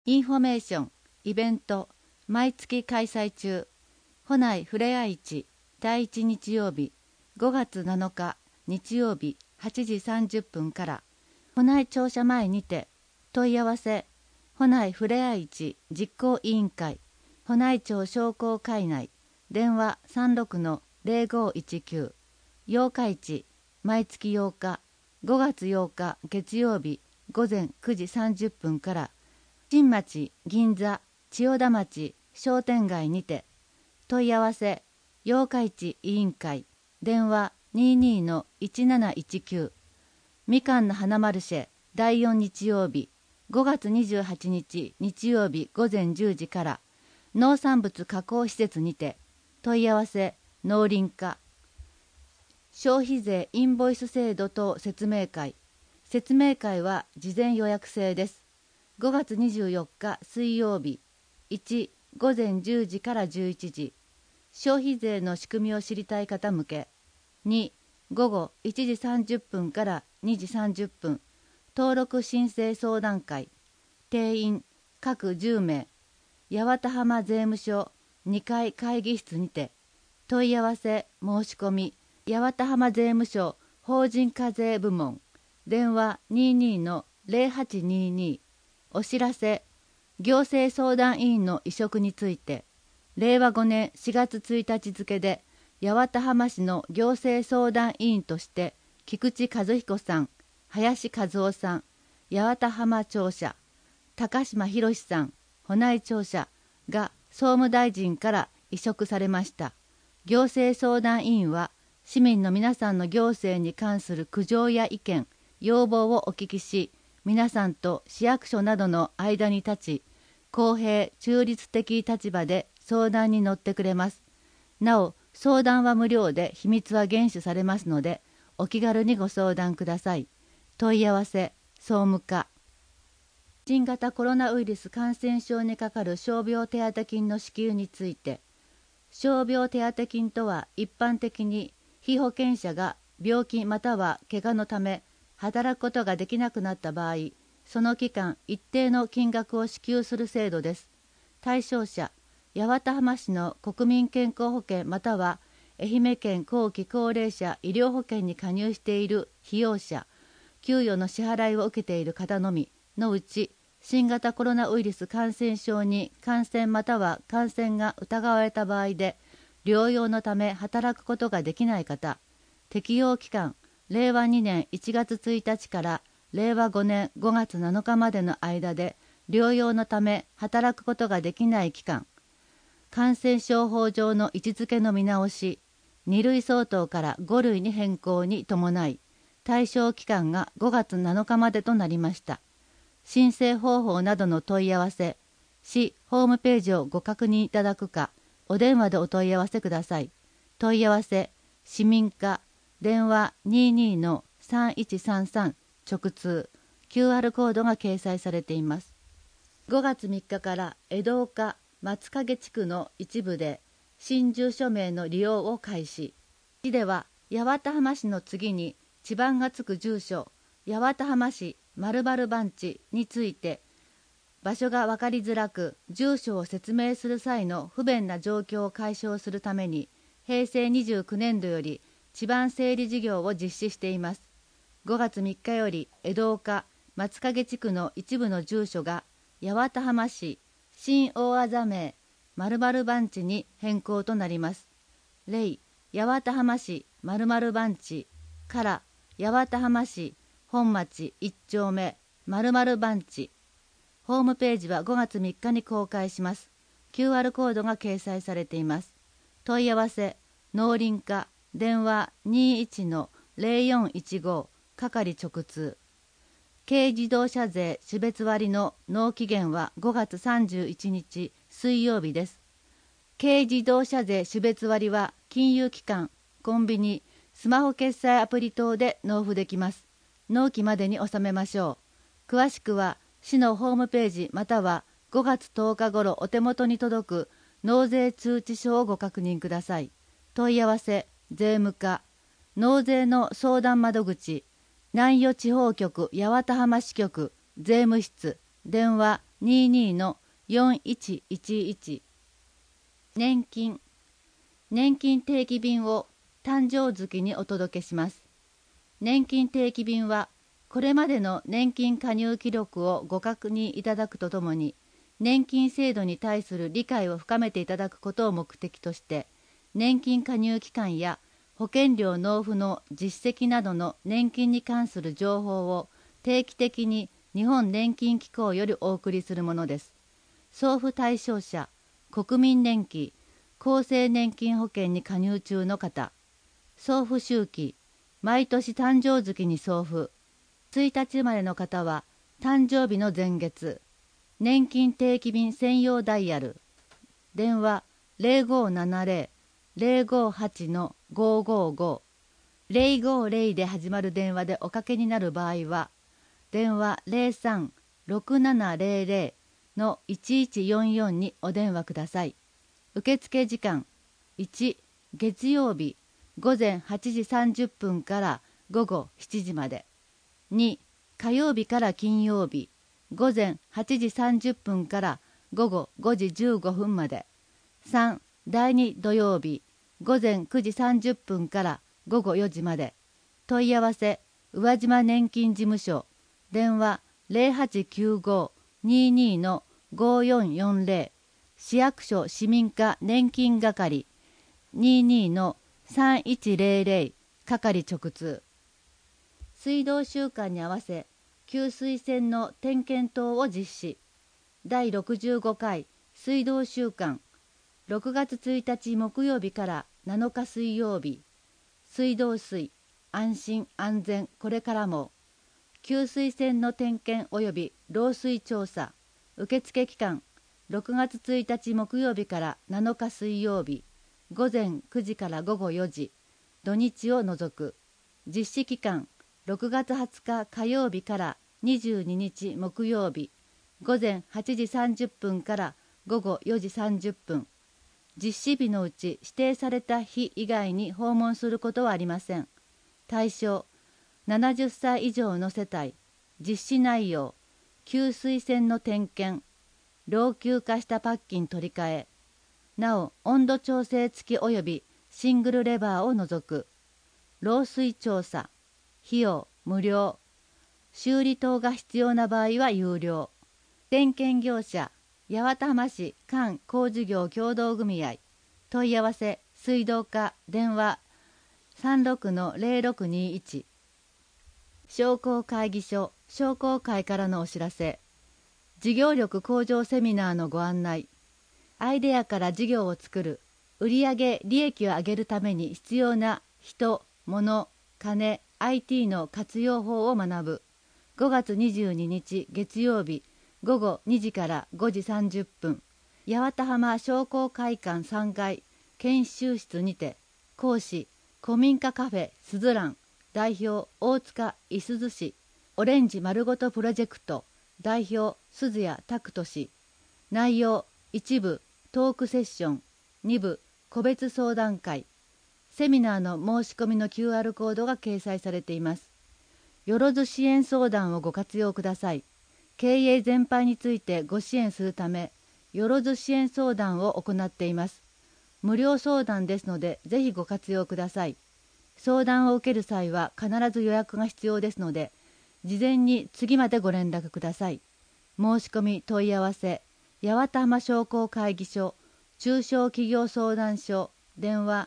インフォメーション、イベント、毎月開催中。保内ふれあい市第1日曜日、5月7日日曜日8時30分から、保内庁舎前にて、問い合わせ、保内ふれあい市実行委員会、保内町商工会内、電話36-0519、8日市、毎月8日、5月8日月曜日午前9時30分から、新町銀座千代田町商店街にて、問い合わせ八日市委員会電話22-1719、みかんの花マルシェ第4日曜日5月28日日曜日午前10時から、農産物加工施設にて、問い合わせ農林課。消費税インボイス制度等説明会。説明会は事前予約制です。5月24日水曜日、1、午前10時から11時、消費税の仕組みを知りたい方向け。2、午後1時30分から2時30分、登録申請相談会。定員各10名、八幡浜税務署2階会議室にて。問い合わせ申し込み、八幡浜税務署法人課税部門、電話22-0822。お知らせ、行政相談委員の委嘱について、令和5年4月1日付で、八幡浜市の行政相談委員として、菊池和彦さん、林和夫さん、八幡浜庁舎、高島博さん、保内庁舎が総務大臣から委嘱されました。行政相談委員は、市民の皆さんの行政に関する苦情や意見、要望をお聞きし、皆さんと市役所などの間に立ち、公平中立的立場で相談に乗ってくれます。なお、相談は無料で秘密は厳守されますので、お気軽にご相談ください。問い合わせ、総務課。新型コロナウイルス感染症にかかる傷病手当金の支給について、傷病手当金とは一般的に被保険者が病気または怪我のため働くことができなくなった場合、その期間一定の金額を支給する制度です。対象者、八幡浜市の国民健康保険または愛媛県後期高齢者医療保険に加入している被用者、給与の支払いを受けている方のみのうち、新型コロナウイルス感染症に感染または感染が疑われた場合で、療養のため働くことができない方、適用期間、令和2年1月1日から令和5年5月7日までの間で療養のため働くことができない期間、感染症法上の位置づけの見直し、2類相当から5類に変更に伴い、対象期間が5月7日までとなりました。申請方法などの問い合わせ、市ホームページをご確認いただくか、お電話でお問い合わせください。問い合わせ、市民課、電話22-3133直通、QR コードが掲載されています。5月3日から江戸岡松影地区の一部で新住所名の利用を開始。市では八幡浜市の次に地番がつく住所、八幡浜市〇〇番地について、場所が分かりづらく住所を説明する際の不便な状況を解消するために、平成29年度より地番整理事業を実施しています。5月3日より江戸岡松影地区の一部の住所が八幡浜市新大字名〇〇番地に変更となります。例、八幡浜市〇〇番地から八幡浜市本町1丁目〇〇番地。ホームページは5月3日に公開します。QR コードが掲載されています。問い合わせ、農林課、電話21-0415、係直通。軽自動車税種別割の納期限は5月31日水曜日です。軽自動車税種別割は金融機関、コンビニ、スマホ決済アプリ等で納付できます。納期までに納めましょう。詳しくは市のホームページまたは5月10日頃お手元に届く納税通知書をご確認ください。問い合わせ、税務課、納税の相談窓口、南予地方局八幡浜支局税務室、電話 22-4111。年金定期便を誕生月にお届けします。年金定期便はこれまでの年金加入記録をご確認いただくとともに、年金制度に対する理解を深めていただくことを目的として、年金加入期間や保険料納付の実績などの年金に関する情報を定期的に日本年金機構よりお送りするものです。送付対象者、国民年金、厚生年金保険に加入中の方、送付周期、毎年誕生月に送付、1日生まれの方は誕生日の前月、年金定期便専用ダイヤル、電話0570-058-555、050で始まる電話でおかけになる場合は、電話03-6700-1144にお電話ください。受付時間、1、月曜日午前8時30分から午後7時まで。2、火曜日から金曜日午前8時30分から午後5時15分まで。3、第2土曜日午前9時30分から午後4時まで。問い合わせ、宇和島年金事務所、電話0895-22-5440、市役所市民課年金係、22-3100、係直通。水道週間に合わせ、給水栓の点検等を実施。第65回水道週間、6月1日木曜日から7日水曜日。水道水、安心安全これからも。給水栓の点検及び漏水調査。受付期間、6月1日木曜日から7日水曜日。午前9時から午後4時。土日を除く。実施期間、6月20日火曜日から22日木曜日。午前8時30分から午後4時30分。実施日のうち指定された日以外に訪問することはありません。対象、70歳以上の世帯。実施内容、給水栓の点検、老朽化したパッキン取り替え、なお温度調整付き及びシングルレバーを除く。漏水調査、費用無料。修理等が必要な場合は有料。点検業者、八幡浜市間工事業協同組合。問い合わせ、水道課、電話36-0621。商工会議所、商工会からのお知らせ。事業力向上セミナーのご案内。アイデアから事業を作る、売上利益を上げるために必要な人、物、金、IT の活用法を学ぶ。5月22日月曜日午後2時から5時30分。八幡浜商工会館3階研修室にて。講師、古民家カフェすずらん代表大塚いすず氏。オレンジ丸ごとプロジェクト代表鈴谷拓人氏。内容、1部トークセッション、2部個別相談会。セミナーの申し込みの QR コードが掲載されています。よろず支援相談をご活用ください。経営全般についてご支援するため、よろず支援相談を行っています。無料相談ですので、ぜひご活用ください。相談を受ける際は必ず予約が必要ですので、事前に次までご連絡ください。申し込み問い合わせ、八幡浜商工会議所、中小企業相談所、電話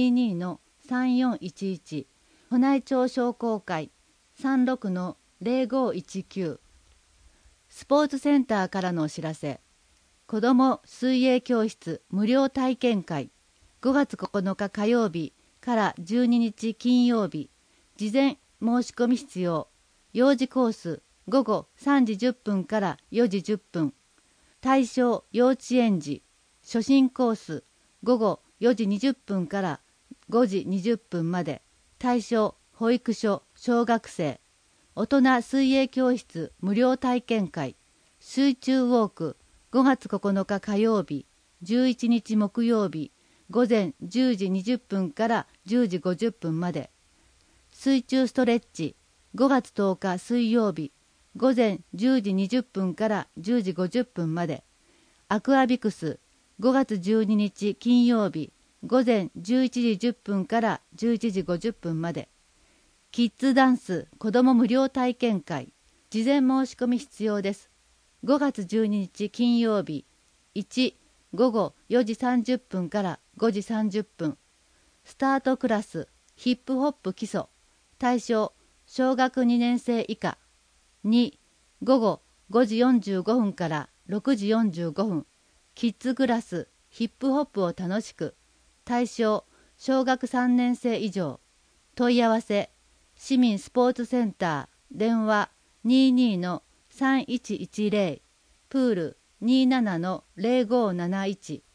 22-3411、保内町商工会、36-0519。スポーツセンターからのお知らせ。子ども水泳教室無料体験会。5月9日火曜日から12日金曜日。事前申し込み必要。幼児コース午後3時10分から4時10分。対象幼稚園児。初診コース午後4時20分から5時20分まで。対象保育所小学生。大人水泳教室無料体験会。水中ウォーク5月9日火曜日11日木曜日午前10時20分から10時50分まで。水中ストレッチ5月10日水曜日午前10時20分から10時50分まで。アクアビクス5月12日金曜日午前11時10分から11時50分まで。キッズダンス子ども無料体験会、事前申し込み必要です。5月12日金曜日1午後4時30分から5時30分。スタートクラスヒップホップ基礎、対象小学2年生以下。2午後5時45分から6時45分。キッズクラスヒップホップを楽しく、対象小学3年生以上。問い合わせ市民スポーツセンター電話22-3110、プール27-0571。